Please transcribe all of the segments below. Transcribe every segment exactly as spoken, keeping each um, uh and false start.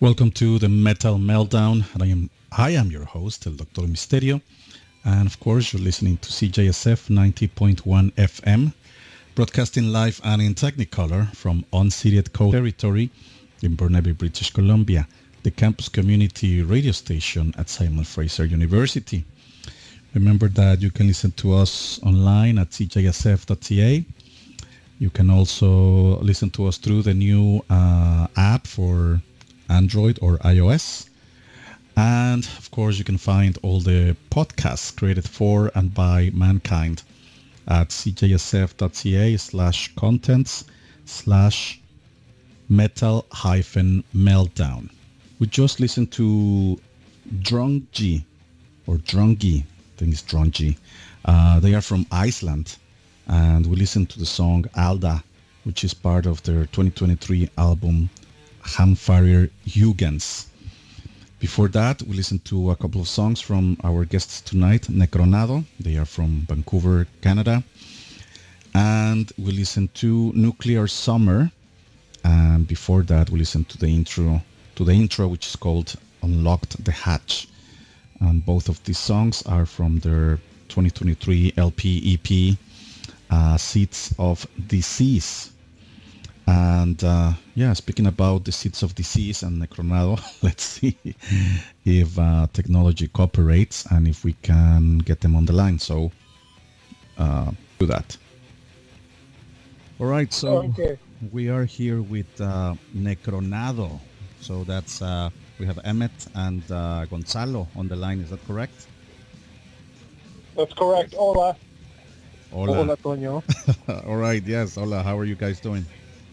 Welcome to the Metal Meltdown, and I am I am your host, El Doctor Misterio, and of course you're listening to C J S F ninety point one F M, broadcasting live and in Technicolor from unceded Coast territory in Burnaby, British Columbia, the campus community radio station at Simon Fraser University. Remember that you can listen to us online at c j s f dot c a. You can also listen to us through the new uh, app for Android or iOS. And of course, you can find all the podcasts created for and by mankind at c j s f dot c a slash contents slash metal hyphen meltdown. We just listened to Drungi or Drungi, I think it's Drungi. Uh, they are from Iceland, and we listened to the song Alda, which is part of their twenty twenty-three album Hamfarir Hugens. Before that, we listened to a couple of songs from our guests tonight, Necronado. They are from Vancouver, Canada. And we listened to Nuclear Summer. And before that, we listened to the intro, to the intro, which is called Unlocked the Hatch. And both of these songs are from their twenty twenty-three L P E P, uh, Seeds of Disease. And uh, yeah, speaking about the Seeds of Disease and Necronado, let's see if uh, technology cooperates and if we can get them on the line. So uh, do that. All right, so okay. We are here with uh, Necronado. So that's uh, we have Emmett and uh, Gonzalo on the line. Is that correct? That's correct. Hola. Hola. Hola, Toño. All right. Yes. Hola. How are you guys doing?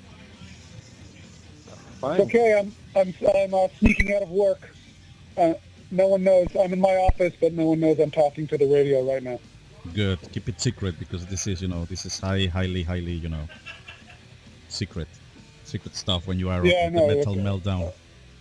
Fine. It's okay. I'm I'm I'm uh, sneaking out of work. Uh, no one knows. I'm in my office, but no one knows I'm talking to the radio right now. Good. Keep it secret because this is, you know, this is high, highly, highly, you know, secret, secret stuff when you are yeah, on no, the Metal okay. Meltdown.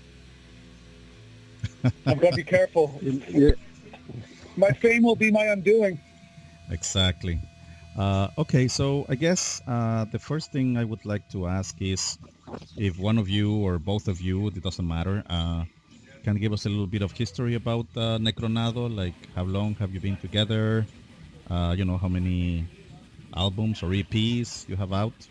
I've got to be careful. Yeah. My fame will be my undoing. Exactly. Uh, okay, so I guess uh, the first thing I would like to ask is if one of you or both of you, it doesn't matter, uh, can give us a little bit of history about uh, Necronado, like how long have you been together, uh, you know, how many albums or E Ps you have out?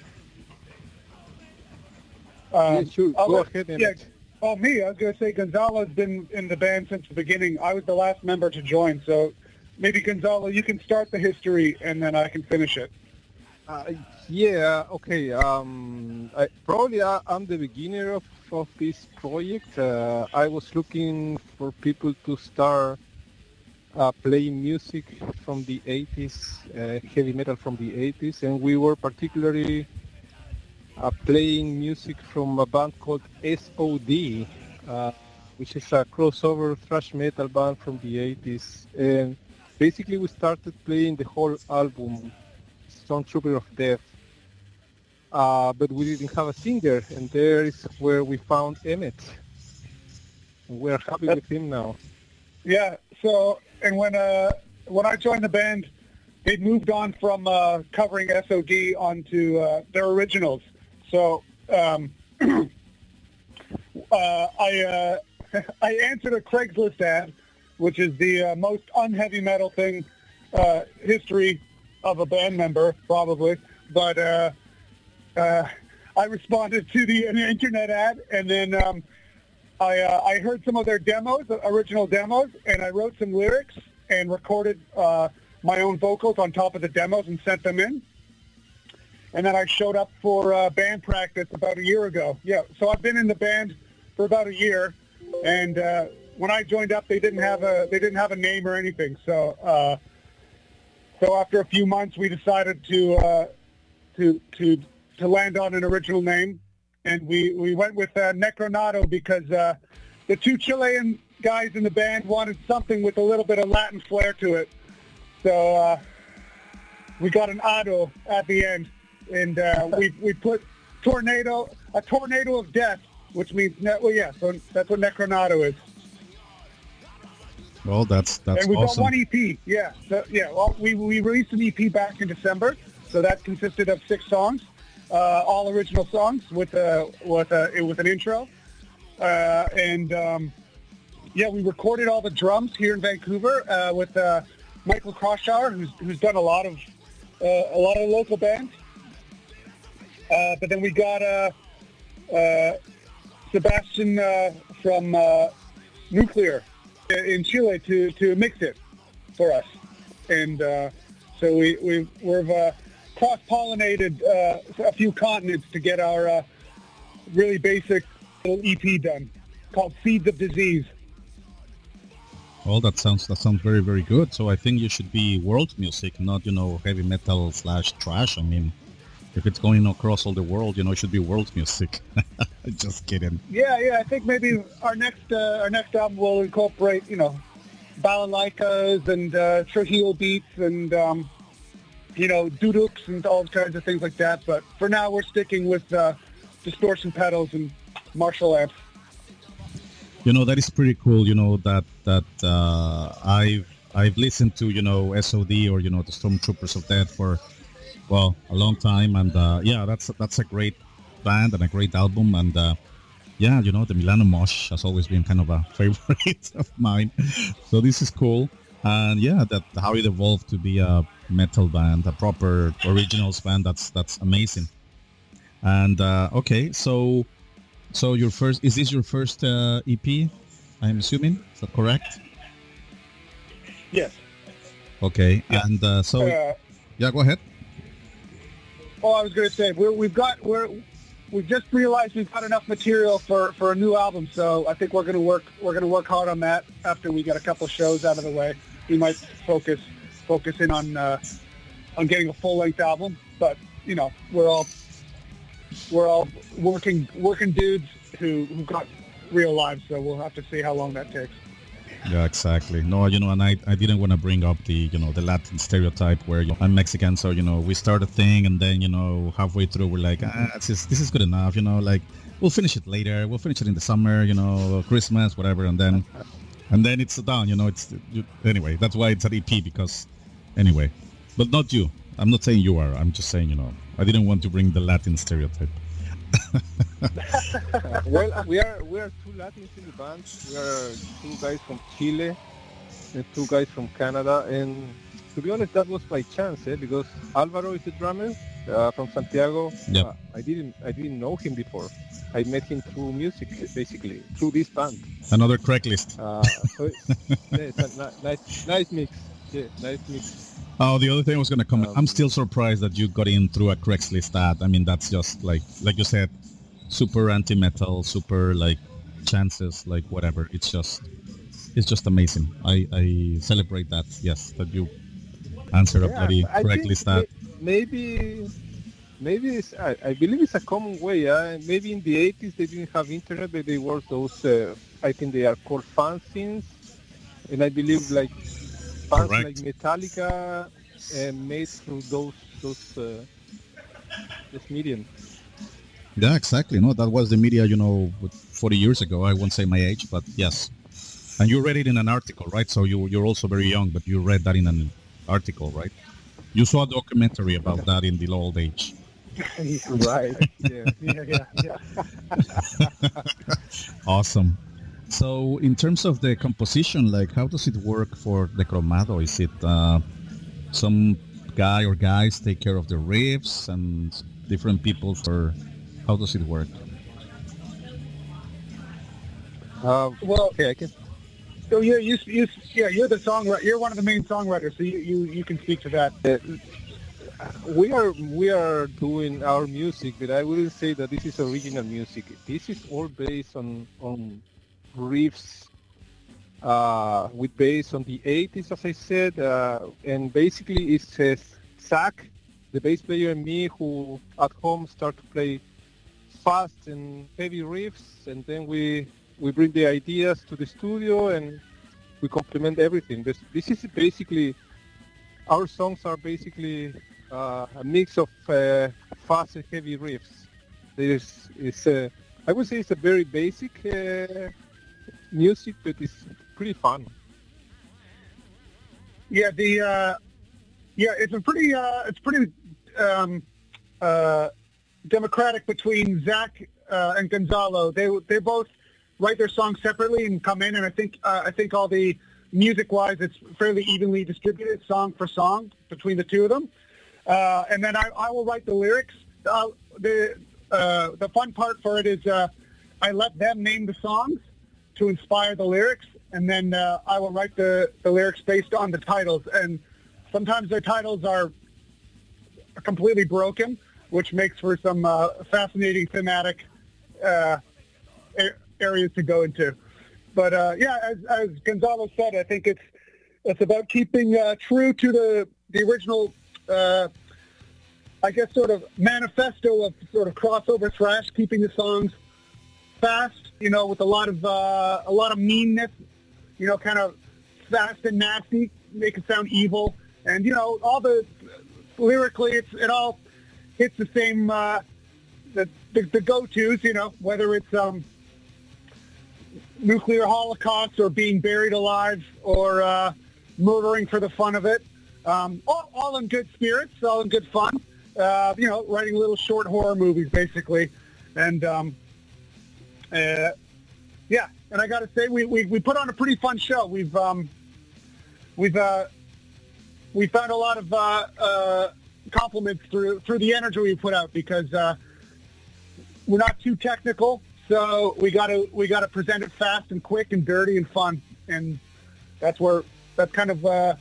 Um, yeah, sure. Go ahead. Yeah. Oh, me, I was going to say Gonzalo's been in the band since the beginning. I was the last member to join, so maybe Gonzalo, you can start the history and then I can finish it. Uh, yeah, okay. Um, I, probably I, I'm the beginner of, of this project. Uh, I was looking for people to start uh, playing music from the eighties, uh, heavy metal from the eighties, and we were particularly uh, playing music from a band called S O D, uh, which is a crossover thrash metal band from the eighties. And basically we started playing the whole album, Stormtrooper of Death, uh, but we didn't have a singer, and there is where we found Emmett. We're happy with him now. Yeah, so, and when uh, when I joined the band, they moved on from uh, covering S O D onto uh, their originals. So um, uh, I uh, I answered a Craigslist ad, which is the uh, most unheavy metal thing, uh, history of a band member, probably. But uh, uh, I responded to the, the internet ad, and then um, I, uh, I heard some of their demos, original demos, and I wrote some lyrics and recorded uh, my own vocals on top of the demos and sent them in. And then I showed up for uh, band practice about a year ago. Yeah, so I've been in the band for about a year, and uh, when I joined up, they didn't have a they didn't have a name or anything. So uh, so after a few months, we decided to uh, to to to land on an original name, and we, we went with uh, Necronado because uh, the two Chilean guys in the band wanted something with a little bit of Latin flair to it. So uh, we got an Ado at the end, and uh, we we put tornado a tornado of death, which means ne- well yeah, so that's what Necronado is. Well, that's that's and we've awesome. got one E P, yeah, so, yeah. Well, we we released an E P back in December, so that consisted of six songs, uh, all original songs with uh with uh with an intro, uh, and um, yeah, we recorded all the drums here in Vancouver uh, with uh, Michael Kroschauer, who's who's done a lot of uh, a lot of local bands. Uh, but then we got uh, uh, Sebastian uh, from uh, Nuclear in Chile to, to mix it for us, and uh, so we we we've uh, cross-pollinated uh, a few continents to get our uh, really basic little E P done called Seeds of Disease. Well, that sounds that sounds very very good. So I think you should be world music, not you know heavy metal slash trash. I mean, if it's going across all the world, you know, it should be world music. Just kidding. Yeah, yeah. I think maybe our next uh, our next album will incorporate, you know, balalaikas and uh, Trujillo beats and um, you know, duduks and all kinds of things like that. But for now, we're sticking with uh, distortion pedals and Marshall amps. You know, that is pretty cool. You know that that uh, I've I've listened to you know S O D or you know the Stormtroopers of Death for well a long time, and uh, yeah, that's that's a great band and a great album, and uh, yeah, you know the Milano Mosh has always been kind of a favorite of mine. So this is cool, and yeah, that how it evolved to be a metal band, a proper originals band. That's that's amazing. And uh, okay, so. So your first is this your first uh, E P? I'm assuming, is that correct? Yes. Okay, Yeah. and uh, so Uh, yeah, go ahead. oh, I was going to say we're, we've got we're we've just realized we've got enough material for, for a new album, so I think we're going to work we're going to work hard on that after we get a couple shows out of the way. We might focus focus in on uh, on getting a full length album, but you know we're all. We're all working working dudes who who got real lives, so we'll have to see how long that takes. Yeah, exactly. No, you know, and I, I didn't want to bring up the you know the Latin stereotype where you know, I'm Mexican, so you know we start a thing and then you know halfway through we're like ah this is this is good enough, you know like we'll finish it later, we'll finish it in the summer, you know Christmas whatever, and then and then it's done, you know it's you, anyway that's why it's an E P because anyway, but not you. I'm not saying you are. I'm just saying you know. I didn't want to bring the Latin stereotype. Uh, well, we are we are two Latins in the band. We are two guys from Chile and two guys from Canada. And to be honest, that was by chance, eh? Because Alvaro is the drummer uh, from Santiago. Yep. Uh, I didn't I didn't know him before. I met him through music, basically through this band. Another Craigslist. Uh, so it, yeah, it's a ni- nice nice mix. Yeah, nice mix. Oh, the other thing I was going to comment. Um, I'm still surprised that you got in through a Craigslist ad. I mean, that's just like, like you said, super anti-metal, super like chances, like whatever. It's just, it's just amazing. I, I celebrate that. Yes, that you answered a Yeah, bloody I think Craigslist ad. may- Maybe, maybe it's, I, I believe it's a common way. Uh, maybe in the eighties they didn't have internet, but they were those. Uh, I think they are called fanzines, and I believe like bands Correct. like Metallica uh, made through those those uh, this medium. Yeah, exactly. No, that was the media, you know, forty years ago. I won't say my age, but yes. And you read it in an article, right? So you, you're also very young, but you read that in an article, right? You saw a documentary about that in the old age. Right. Yeah. Yeah, yeah, yeah. Awesome. So in terms of the composition, like how does it work for the Cromado? Is it uh, some guy or guys take care of the riffs and different people, or how does it work? Um, Well, okay, I can. so yeah, you, you, yeah, you're the songwriter. You're one of the main songwriters, so you, you, you can speak to that. Uh, we are we are doing our music, but I wouldn't say that this is original music. This is all based on on riffs uh, with bass on the eighties, as I said, uh, and basically it's uh, Zach, the bass player, and me who at home start to play fast and heavy riffs, and then we we bring the ideas to the studio and we complement everything. This, this is basically, our songs are basically uh, a mix of uh, fast and heavy riffs. There's, it's a, I would say it's a very basic uh, music, but it's pretty fun. Yeah, the uh, yeah, it's a pretty uh, it's pretty um, uh, democratic between Zach uh, and Gonzalo. They they both write their songs separately and come in, and I think uh, I think all the music-wise, it's fairly evenly distributed, song for song, between the two of them. Uh, and then I, I will write the lyrics. Uh, the uh, the fun part for it is uh, I let them name the songs to inspire the lyrics, and then uh, I will write the, the lyrics based on the titles. And sometimes their titles are completely broken, which makes for some uh, fascinating thematic uh, areas to go into. But uh, yeah, as, as Gonzalo said, I think it's it's about keeping uh, true to the the original, uh, I guess, sort of manifesto of sort of crossover thrash, keeping the songs fast, you know, with a lot of uh, a lot of meanness, you know, kind of fast and nasty, make it sound evil, and you know, all the lyrically, it's it all hits the same uh, the, the the go-tos, you know, whether it's um. nuclear holocaust or being buried alive or uh, murdering for the fun of it. Um, all, all in good spirits, all in good fun. Uh, you know, writing little short horror movies, basically. And, um, uh, yeah, and I got to say, we, we, we put on a pretty fun show. We've um, we've uh, we found a lot of uh, uh, compliments through, through the energy we put out because uh, we're not too technical. So we got to we got to present it fast and quick and dirty and fun, and that's where that's kind of uh,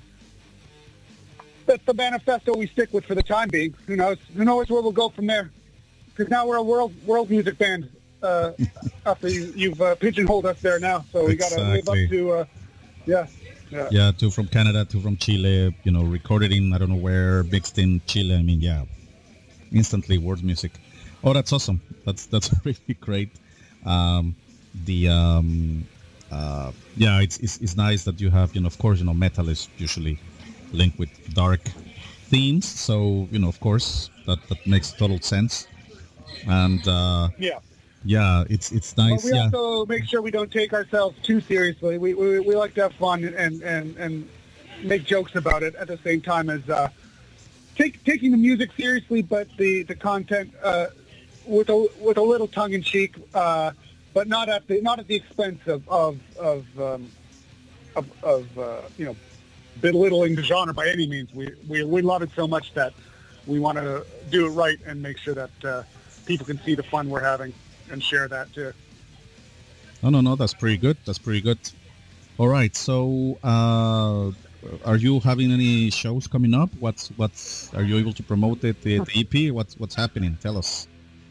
that's the manifesto we stick with for the time being. Who knows? Who knows where we'll go from there? Because now we're a world world music band. Uh, after you, you've uh, pigeonholed us there now, so we got to live up to uh, yeah, yeah, yeah, two from Canada, two from Chile. You know, recorded in I don't know where, mixed in Chile. I mean, yeah, instantly world music. Oh, that's awesome. That's that's really great. Um, the um, uh, yeah, it's, it's it's nice that you have, you know, of course, you know, metal is usually linked with dark themes, so you know, of course, that, that makes total sense. And uh, yeah, yeah, it's it's nice. But we yeah. also make sure we don't take ourselves too seriously. We we, we like to have fun and, and, and make jokes about it at the same time as uh, take, taking the music seriously, but the the content. Uh, with a with a little tongue in cheek, uh, but not at the not at the expense of of of um, of, of uh, you know, belittling the genre by any means. We we we love it so much that we want to do it right and make sure that uh, people can see the fun we're having and share that too. No, no, no. That's pretty good. That's pretty good. All right. So, uh, are you having any shows coming up? What's what's are you able to promote it? The, the E P? What's what's happening? Tell us.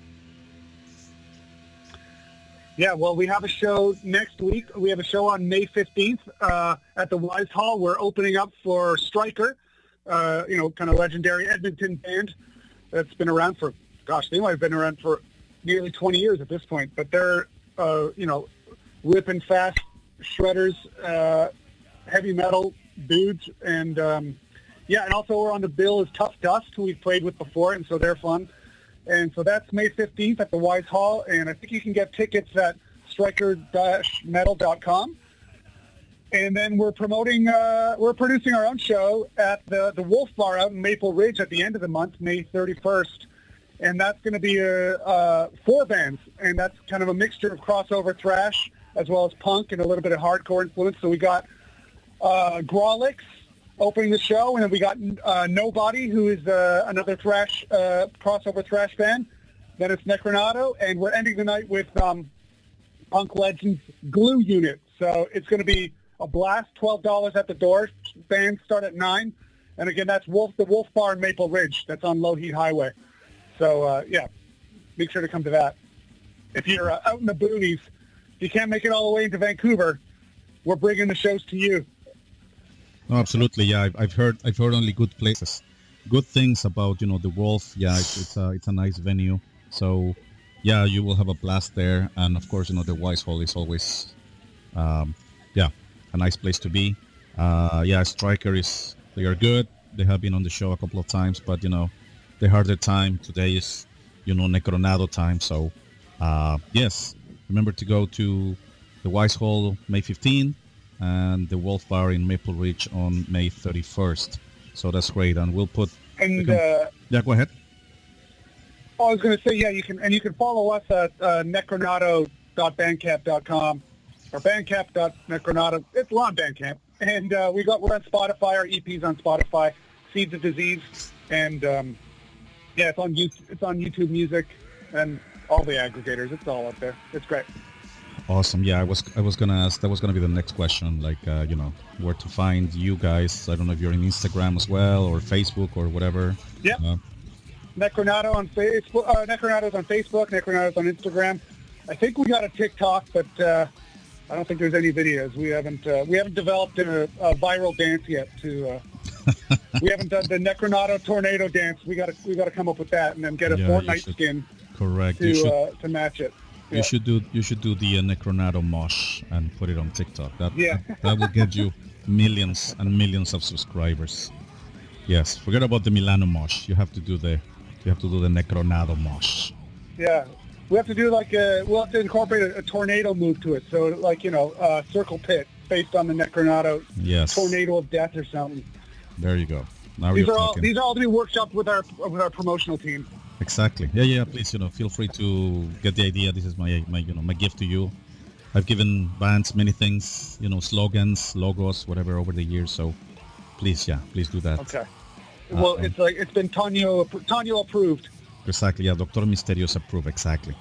Yeah, well, we have a show next week. We have a show on May fifteenth uh, at the Wise Hall. We're opening up for Striker, uh, you know, kind of legendary Edmonton band that's been around for, gosh, they might have been around for nearly twenty years at this point. But they're, uh, you know, ripping fast shredders, uh, heavy metal dudes. And, um, yeah, and also we're on the bill is Tough Dust, who we've played with before, and so they're fun. And so that's May fifteenth at the Wise Hall, and I think you can get tickets at striker dash metal dot com. And then we're promoting, uh, we're producing our own show at the, the Wolf Bar out in Maple Ridge at the end of the month, May thirty-first. And that's going to be uh, uh, four bands, and that's kind of a mixture of crossover thrash as well as punk and a little bit of hardcore influence. So we got uh, Grawlix opening the show, and then we got uh, Nobody, who is uh, another thrash uh, crossover thrash band. Then it's Necronato, and we're ending the night with um, punk legends Glue Unit. So it's going to be a blast. Twelve dollars at the door. Bands start at nine, and again, that's Wolf, the Wolf Bar in Maple Ridge. That's on Low Heat Highway. So uh, yeah, make sure to come to that. If you're uh, out in the boonies, if you can't make it all the way into Vancouver, we're bringing the shows to you. No, absolutely. Yeah, I've, I've heard I've heard only good places, good things about, you know, the Wolf. Yeah, it's, it's a it's a nice venue. So yeah, you will have a blast there, and of course, you know, the Wise Hall is always, um, yeah, a nice place to be. Uh, yeah, Striker is they are good. They have been on the show a couple of times, but you know, the harder time today is, you know, Necronado time. So uh, yes, remember to go to the Wise Hall May fifteenth. And the Wolf Bar in Maple Ridge on May thirty-first. So that's great, and we'll put. And com- uh, yeah, go ahead. I was going to say, yeah, you can, and you can follow us at uh, Necronato dot bandcamp dot com or bandcamp dot necronauta. It's on Bandcamp. And uh, we got, we're on Spotify. Our E P's on Spotify, Seeds of Disease. And um, yeah, it's on YouTube, it's on YouTube Music and all the aggregators. It's all up there. It's great. Awesome. Yeah, I was I was gonna ask. That was gonna be the next question. Like, uh, you know, where to find you guys? I don't know if you're on Instagram as well or Facebook or whatever. Yeah. Uh, Necronauta on Facebook. Uh, Necronauta's on Facebook. Necronauta's on Instagram. I think we got a TikTok, but uh, I don't think there's any videos. We haven't uh, we haven't developed a, a viral dance yet. To uh, we haven't done the Necronauta tornado dance. We got to we got to come up with that and then get a yeah, Fortnite skin. Correct. To should, uh, to match it. You yeah. should do you should do the uh, Necronauta mosh and put it on TikTok. That, yeah. that that will get you millions and millions of subscribers. Yes. Forget about the Milano mosh. You have to do the you have to do the Necronauta mosh. Yeah. We have to do like a, we'll have to incorporate a, a tornado move to it. So like, you know, uh, circle pit based on the Necronauta yes. tornado of death or something. There you go. Now these you're are all talking. These are all to be workshopped with our with our promotional team. Exactly. Yeah, yeah. Please, you know, feel free to get the idea. This is my, my, you know, my gift to you. I've given bands many things, you know, slogans, logos, whatever, over the years. So, please, yeah, please do that. Okay. Well, uh, it's like it's been Tonyo Tonyo approved. Exactly. Yeah, Doctor Misterios approved. Exactly.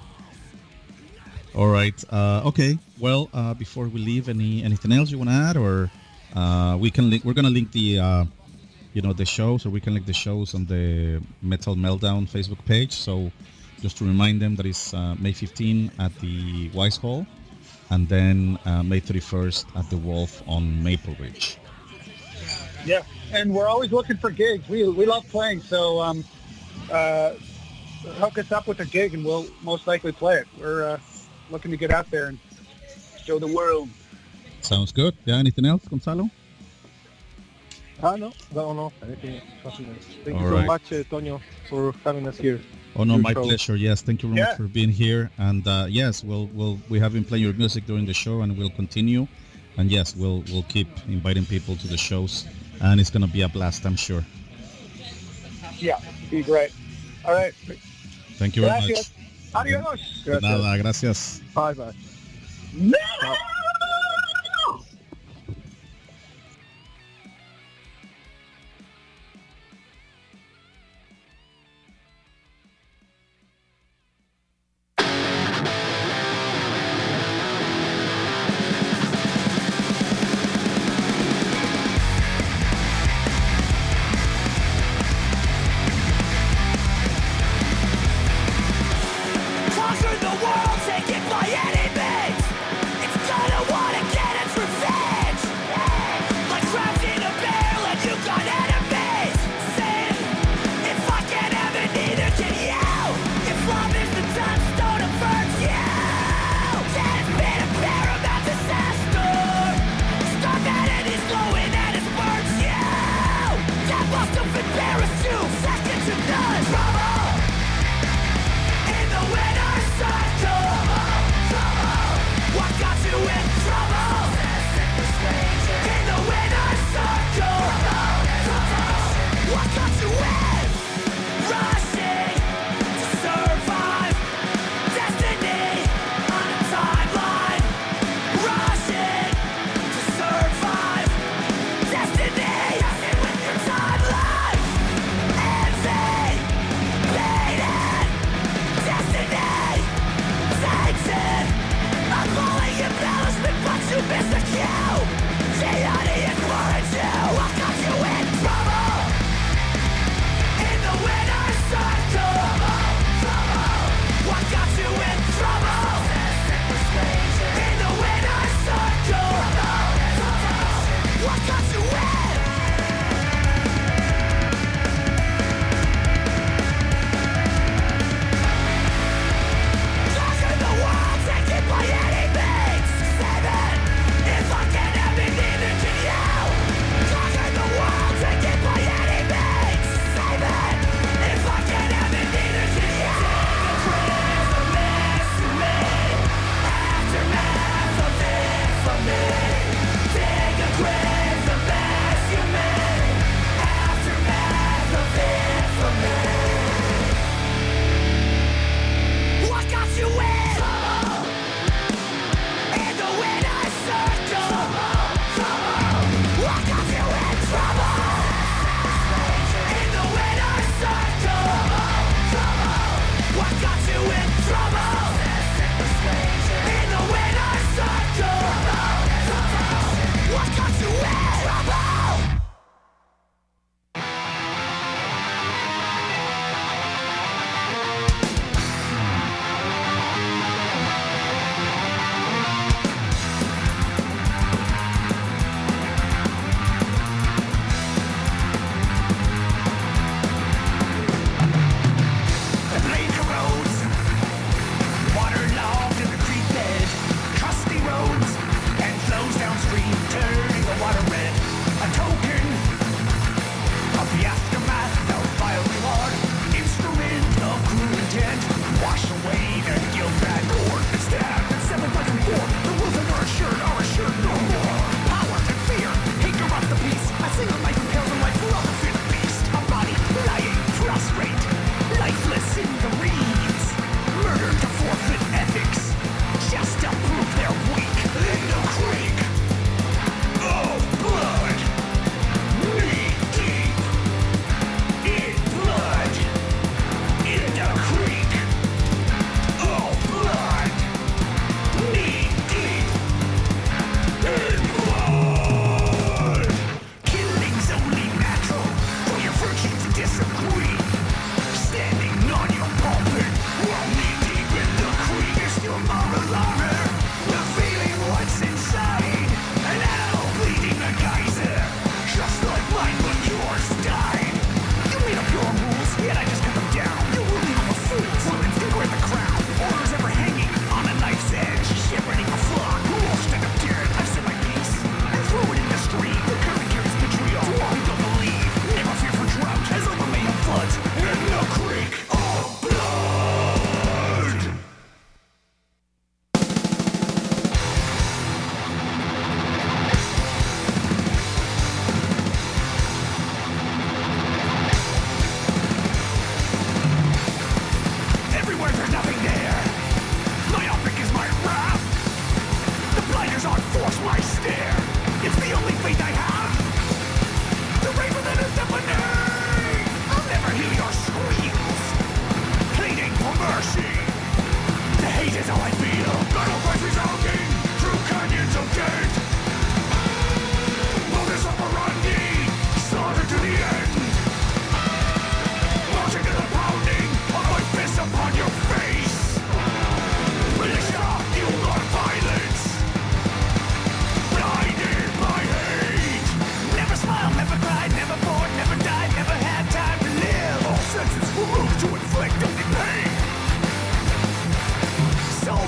All right. Uh, okay. Well, uh, before we leave, any anything else you want to add, or uh, we can link? We're gonna link the. Uh, you know, the shows, or we can link the shows on the Metal Meltdown Facebook page. So just to remind them that it's uh, May fifteenth at the Wise Hall, and then uh, May thirty-first at the Wolf on Maple Ridge. Yeah, and we're always looking for gigs. We we love playing, so um, uh, hook us up with a gig and we'll most likely play it. We're uh, looking to get out there and show the world. Sounds good. Yeah, anything else, Gonzalo? Ah, no, no, no, anything. Thank All you so right. much, uh, Tonyo, for having us here. Oh no, Your my show. pleasure. Yes, thank you very Yeah. much for being here. And uh, yes, we'll we'll we have been playing your music during the show, and we'll continue. And yes, we'll we'll keep inviting people to the shows, and it's gonna be a blast, I'm sure. Yeah, be great. All right. Thank you very Gracias. much. Adios. De nada, gracias. Bye bye. No! Conquer the world, take it by any means. It's gonna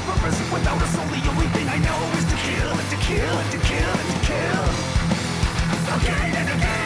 purpose. Without a soul, the only thing I know is to kill and to kill and to kill and to kill. Again and again.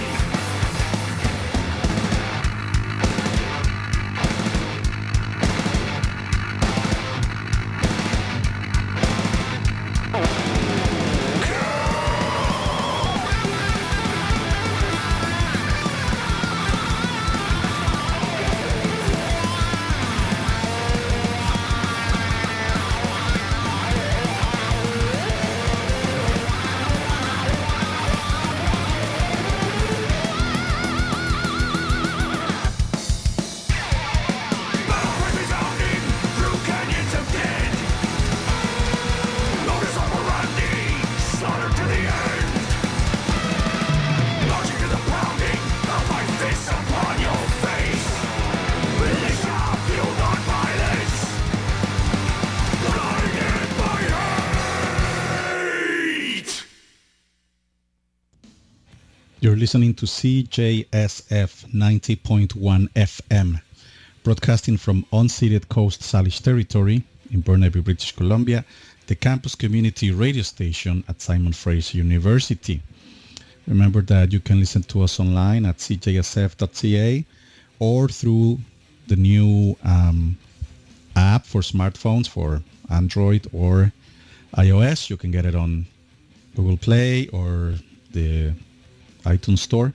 You're listening to C J S F ninety point one F M, broadcasting from unceded Coast Salish territory in Burnaby, British Columbia, the campus community radio station at Simon Fraser University. Remember that you can listen to us online at c j s f dot c a or through the new um, app for smartphones for Android or iOS. You can get it on Google Play or the iTunes Store.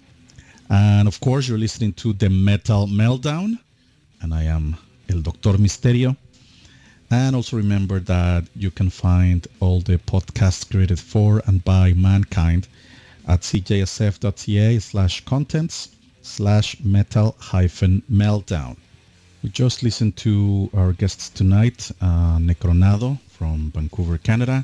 And of course, you're listening to the Metal Meltdown, and I am El Doctor Misterio. And also remember that you can find all the podcasts created for and by mankind at c j s f dot c a slash contents slash metal hyphen meltdown. We just listened to our guests tonight, uh, Necronado from Vancouver, Canada.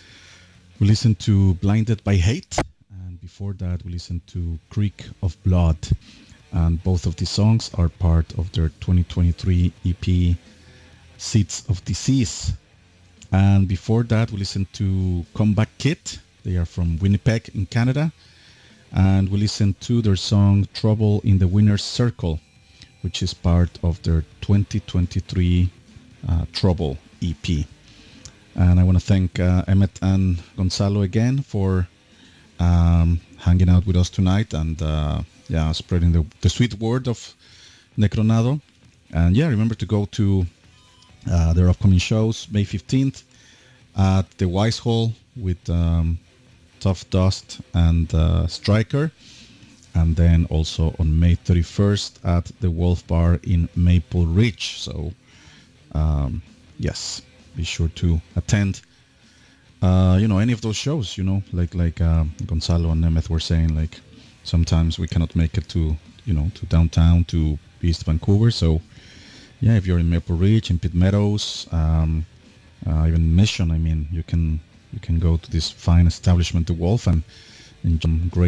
We listened to Blinded by Hate. Before that, we listened to Creek of Blood, and both of these songs are part of their twenty twenty-three E P, Seeds of Disease. And before that, we listened to Comeback Kit. They are from Winnipeg in Canada. And we listened to their song Trouble in the Winner's Circle, which is part of their twenty twenty-three uh, Trouble E P. And I want to thank uh, Emmett and Gonzalo again for Um, hanging out with us tonight and uh, yeah, spreading the, the sweet word of Necronado. And yeah, remember to go to uh, their upcoming shows, May fifteenth at the Wise Hall with um, Tough Dust and uh, Striker. And then also on May thirty-first at the Wolf Bar in Maple Ridge. So um, yes, be sure to attend. Uh, you know, any of those shows, you know, like like uh, Gonzalo and Nemeth were saying, like sometimes we cannot make it to, you know, to downtown, to East Vancouver. So, yeah, if you're in Maple Ridge, in Pitt Meadows, um, uh, even Mission, I mean, you can you can go to this fine establishment, The Wolf, and enjoy great